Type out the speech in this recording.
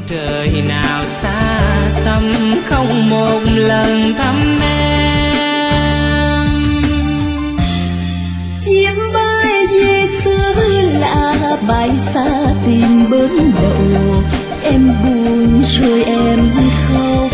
trời nào xa xăm không một lần thăm em. Chiếc bay về xưa lạ bay xa tìm bến đậu, em buồn rồi em khóc.